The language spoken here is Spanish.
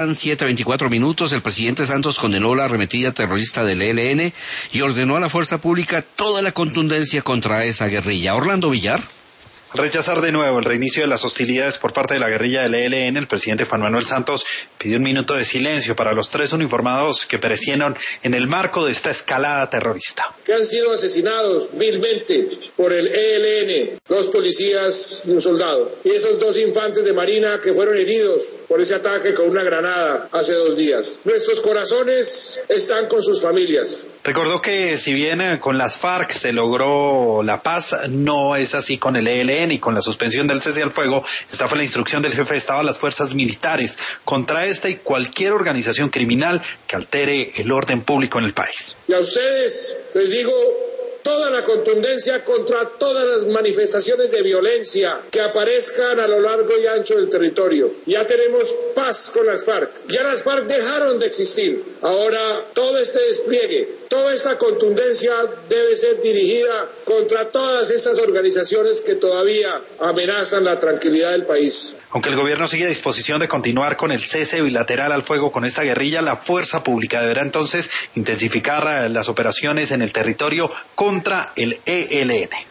7:24 minutos, el presidente Santos condenó la arremetida terrorista del ELN y ordenó a la fuerza pública toda la contundencia contra esa guerrilla. Orlando Villar. Al rechazar de nuevo el reinicio de las hostilidades por parte de la guerrilla del ELN, el presidente Juan Manuel Santos pidió un minuto de silencio para los 3 uniformados que perecieron en el marco de esta escalada terrorista. Que han sido asesinados vilmente por el ELN, 2 policías y un soldado, y esos 2 infantes de marina que fueron heridos por ese ataque con una granada hace 2 días. Nuestros corazones están con sus familias. Recordó que si bien con las FARC se logró la paz, no es así con el ELN y con la suspensión del cese al fuego. Esta fue la instrucción del jefe de Estado a las fuerzas militares contra esta y cualquier organización criminal que altere el orden público en el país. Y a ustedes les digo toda la contundencia contra todas las manifestaciones de violencia que aparezcan a lo largo y ancho del territorio. Ya tenemos paz con las FARC. Ya las FARC dejaron de existir. Ahora todo este despliegue, toda esta contundencia debe ser dirigida contra todas estas organizaciones que todavía amenazan la tranquilidad del país. Aunque el gobierno sigue a disposición de continuar con el cese bilateral al fuego con esta guerrilla, la fuerza pública deberá entonces intensificar las operaciones en el territorio contra el ELN.